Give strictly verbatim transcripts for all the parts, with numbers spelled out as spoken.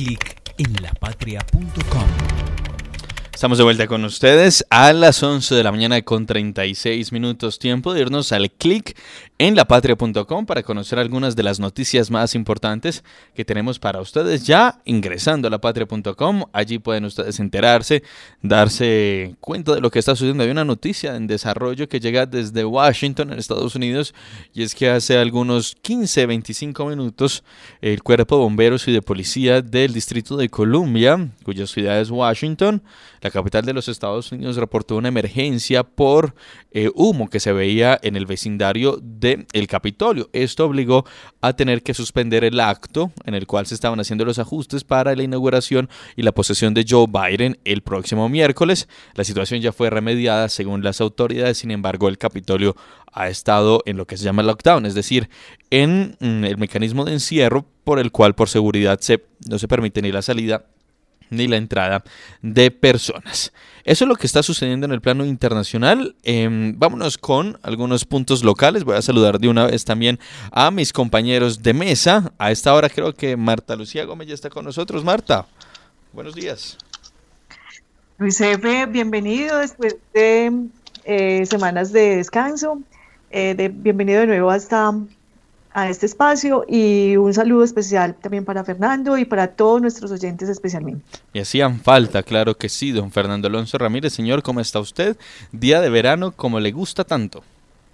clic en la patria punto com. Estamos de vuelta con ustedes a las once de la mañana con treinta y seis minutos, tiempo de irnos al clic en la patria punto com para conocer algunas de las noticias más importantes que tenemos para ustedes ya ingresando a la patria punto com. Allí pueden ustedes enterarse, darse cuenta de lo que está sucediendo. Hay una noticia en desarrollo que llega desde Washington, en Estados Unidos, y es que hace algunos quince, veinticinco minutos el Cuerpo de Bomberos y de Policía del Distrito de Columbia, cuya ciudad es Washington, la capital de los Estados Unidos, reportó una emergencia por eh, humo que se veía en el vecindario del Capitolio. Esto obligó a tener que suspender el acto en el cual se estaban haciendo los ajustes para la inauguración y la posesión de Joe Biden el próximo miércoles. La situación ya fue remediada según las autoridades, sin embargo el Capitolio ha estado en lo que se llama lockdown, es decir, en mm, el mecanismo de encierro por el cual por seguridad se, no se permite ni la salida ni la entrada de personas. Eso es lo que está sucediendo en el plano internacional. Eh, vámonos con algunos puntos locales. Voy a saludar de una vez también a mis compañeros de mesa. A esta hora creo que Marta Lucía Gómez ya está con nosotros. Marta, buenos días. Luis Efe, bienvenido después de eh, semanas de descanso. Eh, de, bienvenido de nuevo hasta a este espacio y un saludo especial también para Fernando y para todos nuestros oyentes especialmente. Y hacían falta, claro que sí, don Fernando Alonso Ramírez. Señor, ¿cómo está usted? Día de verano, como le gusta tanto.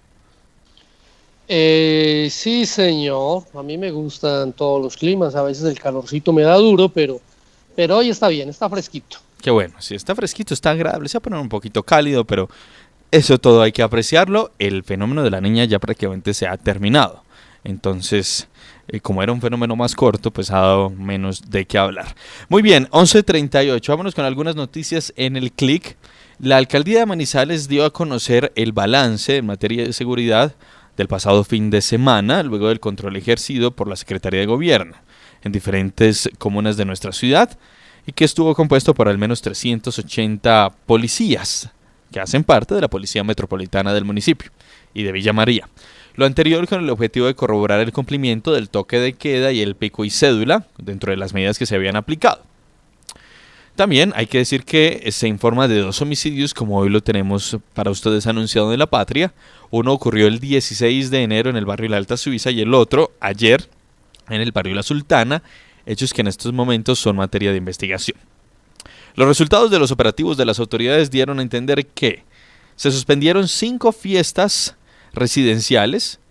Eh, sí, señor, a mí me gustan todos los climas, a veces el calorcito me da duro, pero, pero hoy está bien, está fresquito. Qué bueno, sí, está fresquito, está agradable, se va a poner un poquito cálido, pero eso todo hay que apreciarlo. El fenómeno de la niña ya prácticamente se ha terminado. Entonces, eh, como era un fenómeno más corto, pues ha dado menos de qué hablar. Muy bien, once treinta y ocho, vámonos con algunas noticias en el clic. La alcaldía de Manizales dio a conocer el balance en materia de seguridad del pasado fin de semana, luego del control ejercido por la Secretaría de Gobierno en diferentes comunas de nuestra ciudad, y que estuvo compuesto por al menos trescientos ochenta policías, que hacen parte de la Policía Metropolitana del municipio y de Villa María. Lo anterior con el objetivo de corroborar el cumplimiento del toque de queda y el pico y cédula dentro de las medidas que se habían aplicado. También hay que decir que se informa de dos homicidios, como hoy lo tenemos para ustedes anunciado en La Patria. Uno ocurrió el dieciséis de enero en el barrio La Alta Suiza y el otro ayer en el barrio La Sultana, hechos que en estos momentos son materia de investigación. Los resultados de los operativos de las autoridades dieron a entender que se suspendieron cinco fiestas residenciales,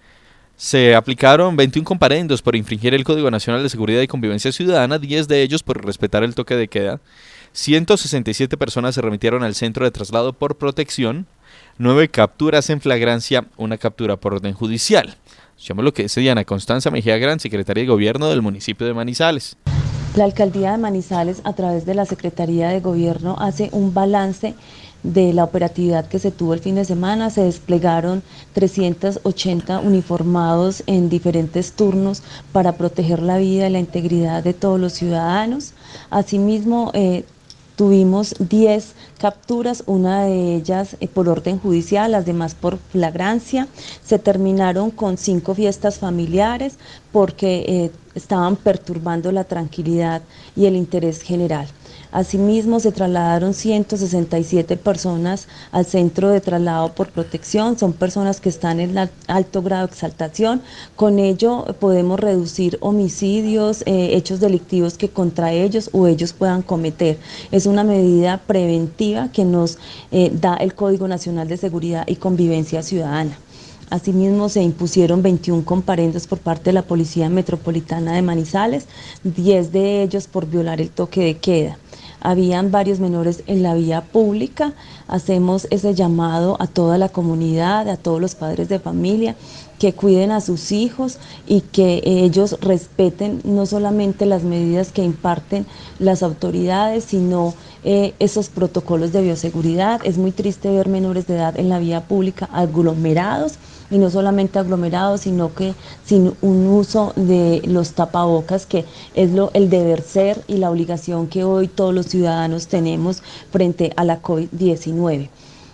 se aplicaron veintiún comparendos por infringir el Código Nacional de Seguridad y Convivencia Ciudadana, diez de ellos por respetar el toque de queda, ciento sesenta y siete personas se remitieron al centro de traslado por protección, nueve capturas en flagrancia, una captura por orden judicial. Escuchemos lo que dice Diana Constanza Mejía Gran, secretaria de Gobierno del municipio de Manizales. La alcaldía de Manizales, a través de la Secretaría de Gobierno, hace un balance de la operatividad que se tuvo el fin de semana. Se desplegaron trescientos ochenta uniformados en diferentes turnos para proteger la vida y la integridad de todos los ciudadanos. Asimismo, eh, tuvimos diez capturas, una de ellas eh, por orden judicial, las demás por flagrancia. Se terminaron con cinco fiestas familiares porque eh, estaban perturbando la tranquilidad y el interés general. Asimismo, se trasladaron ciento sesenta y siete personas al centro de traslado por protección. Son personas que están en alto grado de exaltación. Con ello podemos reducir homicidios, eh, hechos delictivos que contra ellos o ellos puedan cometer. Es una medida preventiva que nos eh, da el Código Nacional de Seguridad y Convivencia Ciudadana. Asimismo, se impusieron veintiún comparendos por parte de la Policía Metropolitana de Manizales, diez de ellos por violar el toque de queda. Habían varios menores en la vía pública. Hacemos ese llamado a toda la comunidad, a todos los padres de familia, que cuiden a sus hijos y que ellos respeten no solamente las medidas que imparten las autoridades, sino eh, esos protocolos de bioseguridad. Es muy triste ver menores de edad en la vía pública aglomerados, y no solamente aglomerados, sino que sin un uso de los tapabocas, que es lo, el deber ser y la obligación que hoy todos los ciudadanos tenemos frente a la COVID diecinueve.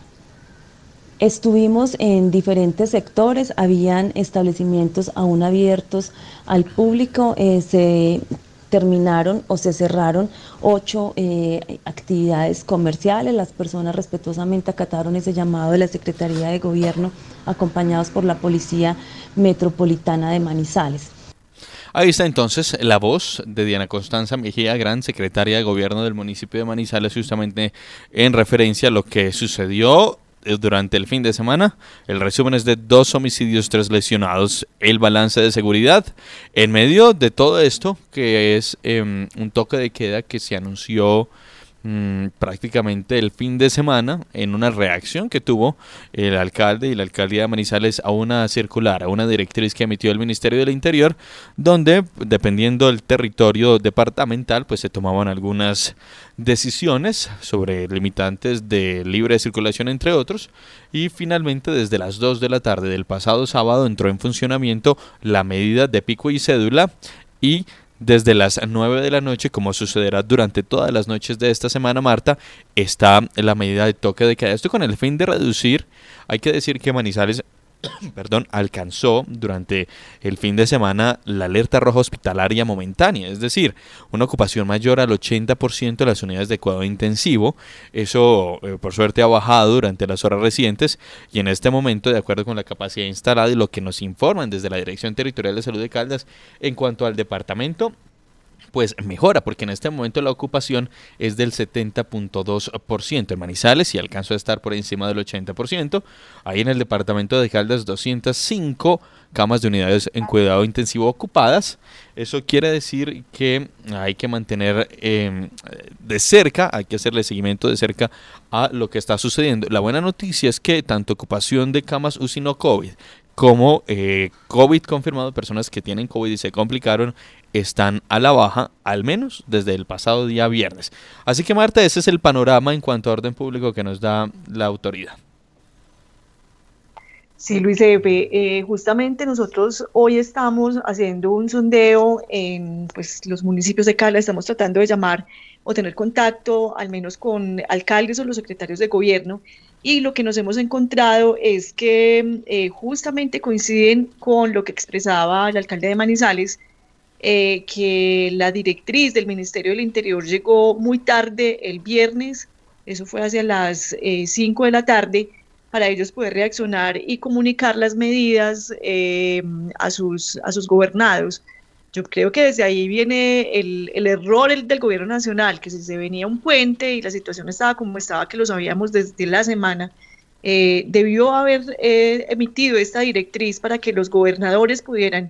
Estuvimos en diferentes sectores, habían establecimientos aún abiertos al público, eh, se terminaron o se cerraron ocho eh, actividades comerciales. Las personas respetuosamente acataron ese llamado de la Secretaría de Gobierno, acompañados por la Policía Metropolitana de Manizales. Ahí está entonces la voz de Diana Constanza Mejía, gran secretaria de Gobierno del municipio de Manizales, justamente en referencia a lo que sucedió durante el fin de semana. El resumen es de dos homicidios, tres lesionados, el balance de seguridad en medio de todo esto, que es eh, un toque de queda que se anunció mmm, prácticamente el fin de semana en una reacción que tuvo el alcalde y la alcaldía de Manizales a una circular, a una directriz que emitió el Ministerio del Interior, donde dependiendo del territorio departamental pues se tomaban algunas decisiones sobre limitantes de libre circulación, entre otros, y finalmente desde las dos de la tarde del pasado sábado entró en funcionamiento la medida de pico y cédula, y desde las nueve de la noche, como sucederá durante todas las noches de esta semana, Marta, está la medida de toque de queda. Esto con el fin de reducir. Hay que decir que Manizales perdón, alcanzó durante el fin de semana la alerta roja hospitalaria momentánea, es decir, una ocupación mayor al ochenta por ciento de las unidades de cuidado intensivo. Eso, eh, por suerte, ha bajado durante las horas recientes y en este momento, de acuerdo con la capacidad instalada y lo que nos informan desde la Dirección Territorial de Salud de Caldas, en cuanto al departamento, pues mejora, porque en este momento la ocupación es del setenta punto dos por ciento en Manizales y alcanzó a estar por encima del ochenta por ciento. Ahí en el departamento de Caldas, doscientas cinco camas de unidades en cuidado intensivo ocupadas. Eso quiere decir que hay que mantener eh, de cerca, hay que hacerle seguimiento de cerca a lo que está sucediendo. La buena noticia es que tanto ocupación de camas U C I no COVID como eh, COVID confirmado, personas que tienen COVID y se complicaron, están a la baja, al menos desde el pasado día viernes. Así que, Marta, ese es el panorama en cuanto a orden público que nos da la autoridad. Sí, Luis Efe, eh, justamente nosotros hoy estamos haciendo un sondeo en pues, los municipios de Caldas, estamos tratando de llamar o tener contacto al menos con alcaldes o los secretarios de gobierno, y lo que nos hemos encontrado es que eh, justamente coinciden con lo que expresaba el alcalde de Manizales, eh, que la directriz del Ministerio del Interior llegó muy tarde el viernes, eso fue hacia las eh, cinco de la tarde, para ellos poder reaccionar y comunicar las medidas eh, a, sus, a sus gobernados. Yo creo que desde ahí viene el, el error el del gobierno nacional, que si se venía un puente y la situación estaba como estaba, que lo sabíamos desde la semana, eh, debió haber eh, emitido esta directriz para que los gobernadores pudieran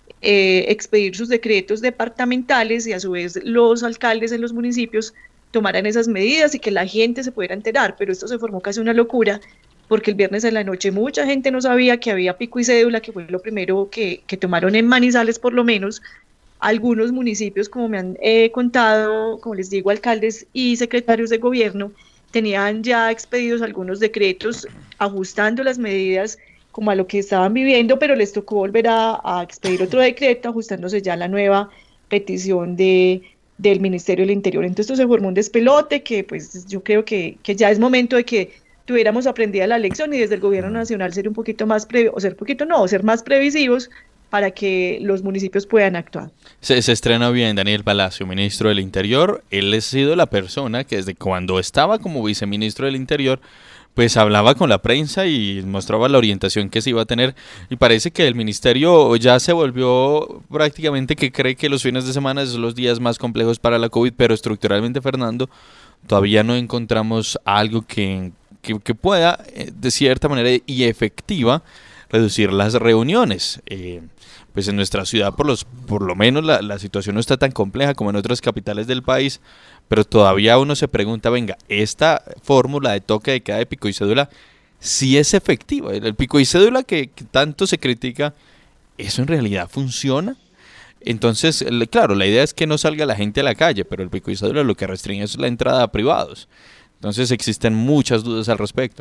eh, expedir sus decretos departamentales y a su vez los alcaldes en los municipios tomaran esas medidas y que la gente se pudiera enterar, pero esto se formó casi una locura, porque el viernes en la noche mucha gente no sabía que había pico y cédula, que fue lo primero que, que tomaron en Manizales, por lo menos. Algunos municipios, como me han eh, contado, como les digo, alcaldes y secretarios de gobierno, tenían ya expedidos algunos decretos ajustando las medidas como a lo que estaban viviendo, pero les tocó volver a, a expedir otro decreto ajustándose ya a la nueva petición de, del Ministerio del Interior. Entonces esto se formó un despelote que pues yo creo que, que ya es momento de que tuviéramos aprendida la lección y desde el gobierno nacional ser un poquito más, pre, o ser poquito no, ser más previsivos para que los municipios puedan actuar. Se, se estrena bien Daniel Palacio, ministro del Interior. Él ha sido la persona que desde cuando estaba como viceministro del Interior, pues hablaba con la prensa y mostraba la orientación que se iba a tener, y parece que el ministerio ya se volvió prácticamente que cree que los fines de semana son los días más complejos para la COVID, pero estructuralmente, Fernando, todavía no encontramos algo que... Que, que pueda, eh, de cierta manera y efectiva, reducir las reuniones. Eh, pues en nuestra ciudad, por, los, por lo menos, la, la situación no está tan compleja como en otras capitales del país, pero todavía uno se pregunta, venga, esta fórmula de toque de queda de pico y cédula, sí es efectiva. El pico y cédula que, que tanto se critica, ¿eso en realidad funciona? Entonces, claro, la idea es que no salga la gente a la calle, pero el pico y cédula lo que restringe es la entrada a privados. Entonces existen muchas dudas al respecto.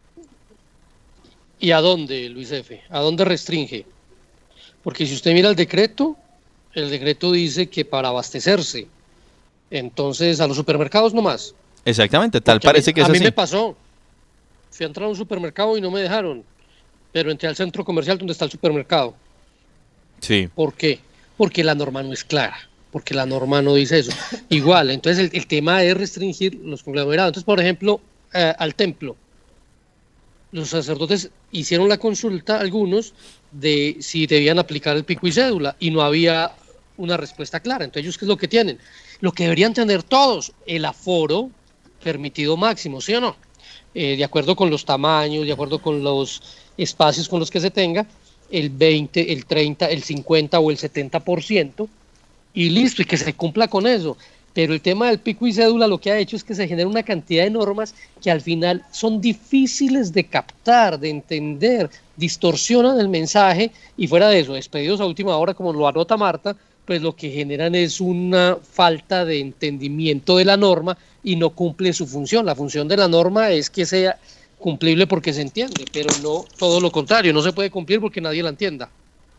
¿Y a dónde, Luis Efe? ¿A dónde restringe? Porque si usted mira el decreto, el decreto dice que para abastecerse, entonces a los supermercados nomás. Exactamente, tal Porque parece a mí, que es a así. A mí me pasó, fui a entrar a un supermercado y no me dejaron, pero entré al centro comercial donde está el supermercado. Sí. ¿Por qué? Porque la norma no es clara. porque la norma no dice eso. Igual, entonces el, el tema es restringir los conglomerados. Entonces, por ejemplo, eh, al templo, los sacerdotes hicieron la consulta, algunos, de si debían aplicar el pico y cédula, y no había una respuesta clara. Entonces, ¿ellos qué es lo que tienen? Lo que deberían tener todos, el aforo permitido máximo, ¿sí o no? Eh, de acuerdo con los tamaños, de acuerdo con los espacios con los que se tenga, el veinte, el treinta, el cincuenta o el setenta por ciento, y listo, y que se cumpla con eso. Pero el tema del pico y cédula lo que ha hecho es que se genera una cantidad de normas que al final son difíciles de captar, de entender, distorsionan el mensaje, y fuera de eso, despedidos a última hora, como lo anota Marta, pues lo que generan es una falta de entendimiento de la norma y no cumple su función. La función de la norma es que sea cumplible porque se entiende, pero no todo lo contrario, no se puede cumplir porque nadie la entienda.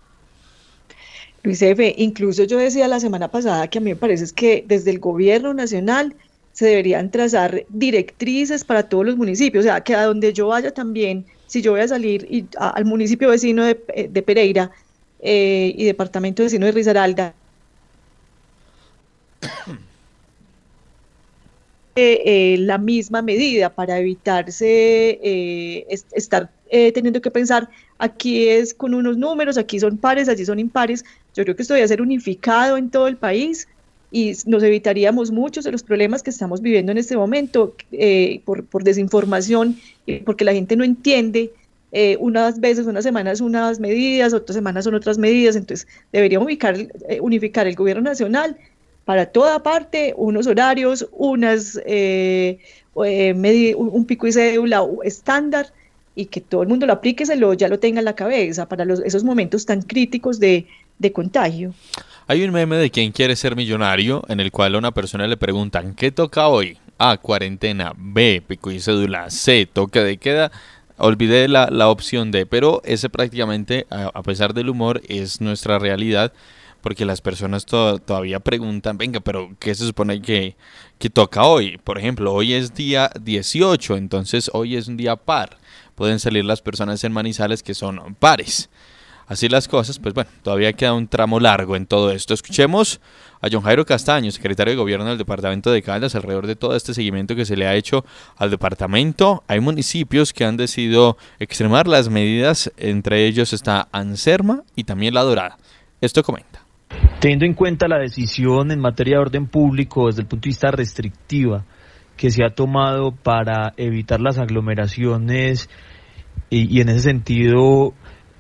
Luis Efe, incluso yo decía la semana pasada que a mí me parece es que desde el gobierno nacional se deberían trazar directrices para todos los municipios, o sea, que a donde yo vaya también, si yo voy a salir y, a, al municipio vecino de, de Pereira eh, y departamento vecino de Risaralda, eh, la misma medida para evitarse eh, es, estar eh, teniendo que pensar, aquí es con unos números, aquí son pares, allí son impares. Yo creo que esto debe ser unificado en todo el país y nos evitaríamos muchos de los problemas que estamos viviendo en este momento eh, por, por desinformación, y porque la gente no entiende. Eh, unas veces, unas semanas unas medidas, otras semanas son otras medidas. Entonces deberíamos ubicar, eh, unificar el gobierno nacional para toda parte, unos horarios, unas eh, eh, medi- un, un pico y cédula estándar, y que todo el mundo lo aplique, se lo, ya lo tenga en la cabeza para los, esos momentos tan críticos de, de contagio. Hay un meme de Quién quiere ser millonario, en el cual a una persona le preguntan ¿qué toca hoy? A, cuarentena, B, pico y cédula, C, toque de queda. Olvidé la, la opción D, pero ese prácticamente, a, a pesar del humor, es nuestra realidad, porque las personas to- todavía preguntan, venga, pero ¿qué se supone que, que toca hoy? Por ejemplo, hoy es día dieciocho, entonces hoy es un día par. Pueden salir las personas en Manizales que son pares. Así las cosas, pues bueno, todavía queda un tramo largo en todo esto. Escuchemos a John Jairo Castaño, secretario de Gobierno del Departamento de Caldas, alrededor de todo este seguimiento que se le ha hecho al departamento. Hay municipios que han decidido extremar las medidas, entre ellos está Anserma y también La Dorada. Esto comenta. Teniendo en cuenta la decisión en materia de orden público desde el punto de vista restrictiva que se ha tomado para evitar las aglomeraciones y, y en ese sentido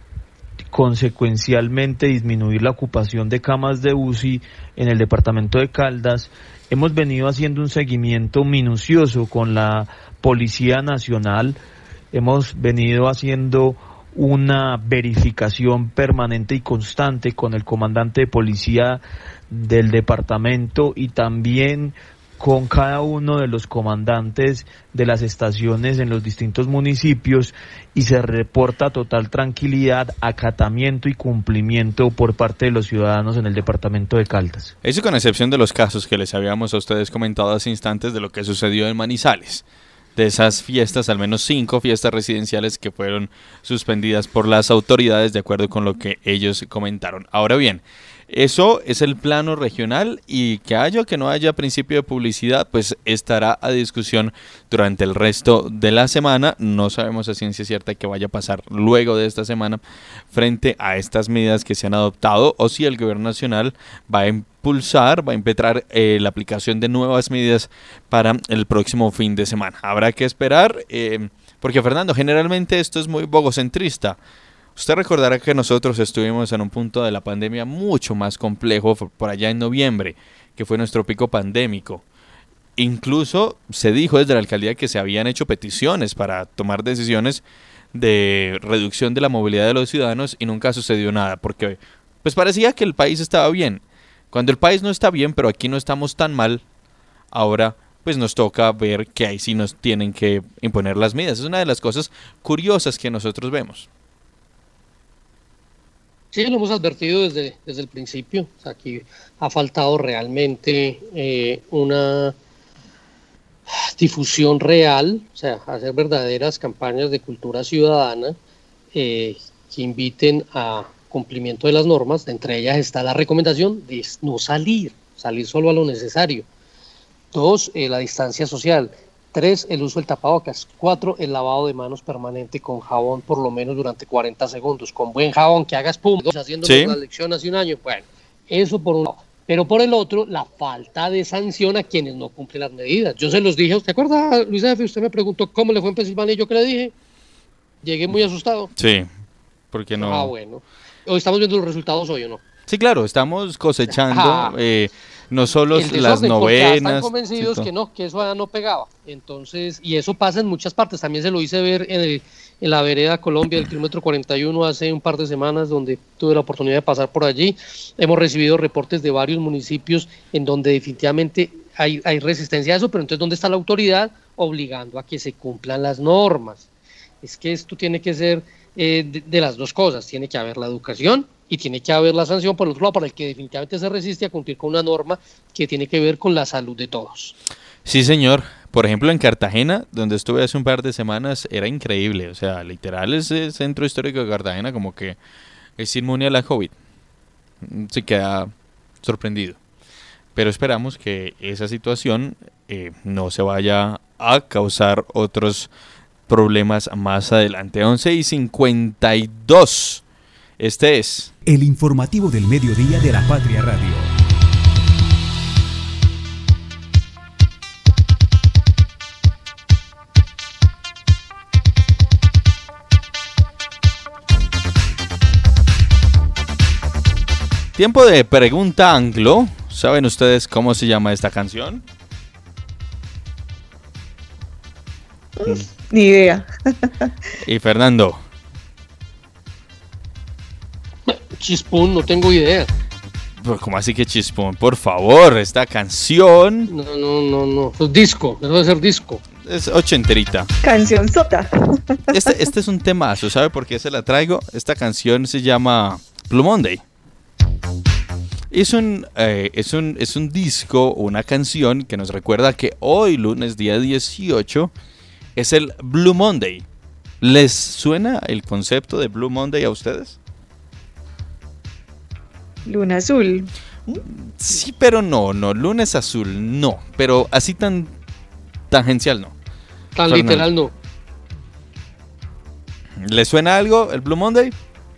consecuencialmente disminuir la ocupación de camas de U C I en el departamento de Caldas, hemos venido haciendo un seguimiento minucioso con la Policía Nacional, hemos venido haciendo una verificación permanente y constante con el comandante de policía del departamento y también con cada uno de los comandantes de las estaciones en los distintos municipios, y se reporta total tranquilidad, acatamiento y cumplimiento por parte de los ciudadanos en el departamento de Caldas. Eso con excepción de los casos que les habíamos a ustedes comentado hace instantes de lo que sucedió en Manizales. De esas fiestas, al menos cinco fiestas residenciales que fueron suspendidas por las autoridades de acuerdo con lo que ellos comentaron. Ahora bien, eso es el plano regional, y que haya o que no haya principio de publicidad, pues estará a discusión durante el resto de la semana. No sabemos a ciencia cierta qué vaya a pasar luego de esta semana frente a estas medidas que se han adoptado, o si el gobierno nacional va a impulsar, va a impetrar eh, la aplicación de nuevas medidas para el próximo fin de semana. Habrá que esperar, eh, porque Fernando, generalmente esto es muy bogocentrista. Usted recordará que nosotros estuvimos en un punto de la pandemia mucho más complejo por allá en noviembre, que fue nuestro pico pandémico. Incluso se dijo desde la alcaldía que se habían hecho peticiones para tomar decisiones de reducción de la movilidad de los ciudadanos, y nunca sucedió nada, porque pues parecía que el país estaba bien. Cuando el país no está bien, pero aquí no estamos tan mal, ahora pues nos toca ver que ahí sí nos tienen que imponer las medidas. Es una de las cosas curiosas que nosotros vemos. Sí, lo hemos advertido desde, desde el principio. O sea, aquí ha faltado realmente eh, una difusión real, o sea, hacer verdaderas campañas de cultura ciudadana eh, que inviten a, cumplimiento de las normas. Entre ellas está la recomendación de no salir, salir solo a lo necesario. Dos, eh, la distancia social. Tres, el uso del tapabocas. Cuatro, el lavado de manos permanente con jabón por lo menos durante cuarenta segundos, con buen jabón que haga espuma, haciendo sí. la lección hace un año. Bueno, eso por un lado. Pero por el otro, la falta de sanción a quienes no cumplen las medidas. Yo se los dije, ¿usted acuerda, Luis F? Usted me preguntó cómo le fue en Pensilvania y yo que le dije. Llegué muy asustado. Sí, porque no. Ah, bueno. Hoy estamos viendo los resultados hoy, ¿o no? Sí, claro, estamos cosechando Ah. eh, no solo El las desorden, porque ya novenas. están convencidos sí, que no, que eso ya no pegaba. Entonces, y eso pasa en muchas partes. También se lo hice ver en, el, en la vereda Colombia, del kilómetro cuarenta y uno, hace un par de semanas, donde tuve la oportunidad de pasar por allí. Hemos recibido reportes de varios municipios en donde definitivamente hay, hay resistencia a eso, pero entonces, ¿dónde está la autoridad obligando a que se cumplan las normas? Es que esto tiene que ser eh, de, de las dos cosas. Tiene que haber la educación y tiene que haber la sanción, por el otro lado, para el que definitivamente se resiste a cumplir con una norma que tiene que ver con la salud de todos. Sí, señor. Por ejemplo, en Cartagena, donde estuve hace un par de semanas, era increíble. O sea, literal, ese centro histórico de Cartagena como que es inmune a la COVID. Se queda sorprendido. Pero esperamos que esa situación eh, no se vaya a causar otros problemas más adelante. once y cincuenta y dos. Este es el informativo del mediodía de la Patria Radio. Tiempo de pregunta anglo. ¿Saben ustedes cómo se llama esta canción? Ni idea. Y Fernando. Chispún, no tengo idea. ¿Cómo así que chispón? Por favor, esta canción No, no, no, no. Es disco, eso debe ser disco. es ochenterita. Canción sota. Este, este es un temazo, ¿sabe por qué se la traigo? Esta canción se llama Blue Monday. Es un, eh, es un, es un disco, una canción que nos recuerda que hoy, lunes, día dieciocho, es el Blue Monday. ¿Les suena el concepto de Blue Monday a ustedes? Luna azul. Sí, pero no, no, lunes azul, no, pero así tan tangencial no. Tan Fernando. literal no. ¿Les suena algo el Blue Monday?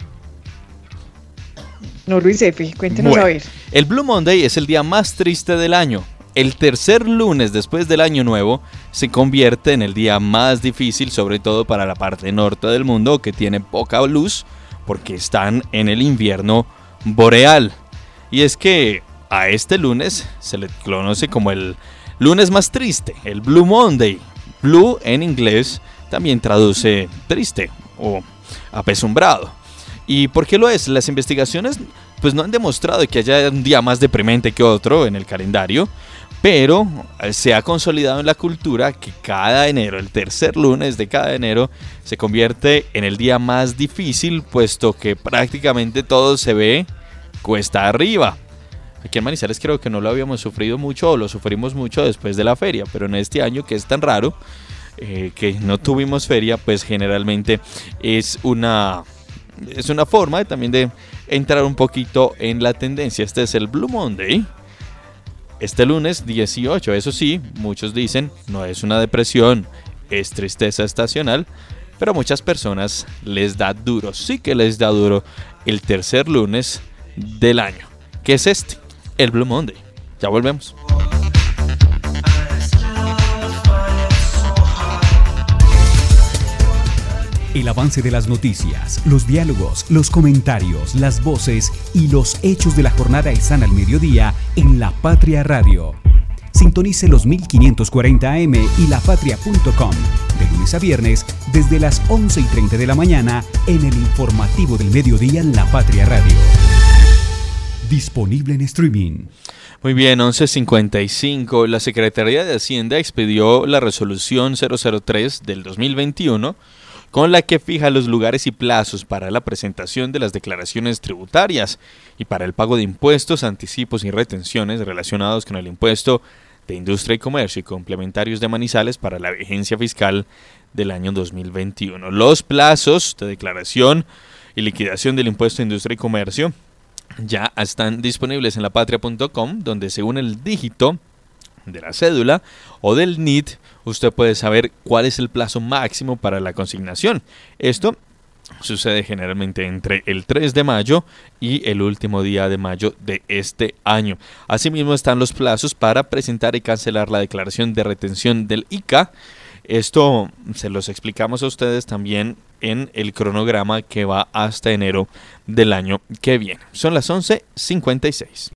No, Luis F, cuéntenos Bueno, a ver. el Blue Monday es el día más triste del año. El tercer lunes después del año nuevo se convierte en el día más difícil, sobre todo para la parte norte del mundo, que tiene poca luz porque están en el invierno boreal. Y es que a este lunes se le conoce como el lunes más triste, el Blue Monday. Blue en inglés también traduce triste o apesumbrado. ¿Y por qué lo es? Las investigaciones pues no han demostrado que haya un día más deprimente que otro en el calendario, pero se ha consolidado en la cultura que cada enero, el tercer lunes de cada enero, se convierte en el día más difícil, puesto que prácticamente todo se ve cuesta arriba. Aquí en Manizales creo que no lo habíamos sufrido mucho o lo sufrimos mucho después de la feria, pero en este año que es tan raro eh, que no tuvimos feria, pues generalmente es una, es una forma de, también de entrar un poquito en la tendencia. Este es el Blue Monday. Este lunes dieciocho, eso sí, muchos dicen, no es una depresión, es tristeza estacional, pero a muchas personas les da duro, sí que les da duro el tercer lunes del año, que es este, el Blue Monday. Ya volvemos. El avance de las noticias, los diálogos, los comentarios, las voces y los hechos de la jornada están al mediodía en La Patria Radio. Sintonice los mil quinientos cuarenta A M y lapatria punto com de lunes a viernes desde las once y treinta de la mañana en el informativo del mediodía en La Patria Radio. Disponible en streaming. Muy bien, once cincuenta y cinco. La Secretaría de Hacienda expidió la resolución cero cero tres del dos mil veintiuno, con la que fija los lugares y plazos para la presentación de las declaraciones tributarias y para el pago de impuestos, anticipos y retenciones relacionados con el impuesto de industria y comercio y complementarios de Manizales para la vigencia fiscal del año dos mil veintiuno. Los plazos de declaración y liquidación del impuesto de industria y comercio ya están disponibles en la patria punto com, donde según el dígito de la cédula o del N I T, usted puede saber cuál es el plazo máximo para la consignación. Esto sucede generalmente entre el tres de mayo y el último día de mayo de este año. Asimismo están los plazos para presentar y cancelar la declaración de retención del I C A. Esto se los explicamos a ustedes también en el cronograma que va hasta enero del año que viene. Son las once cincuenta y seis.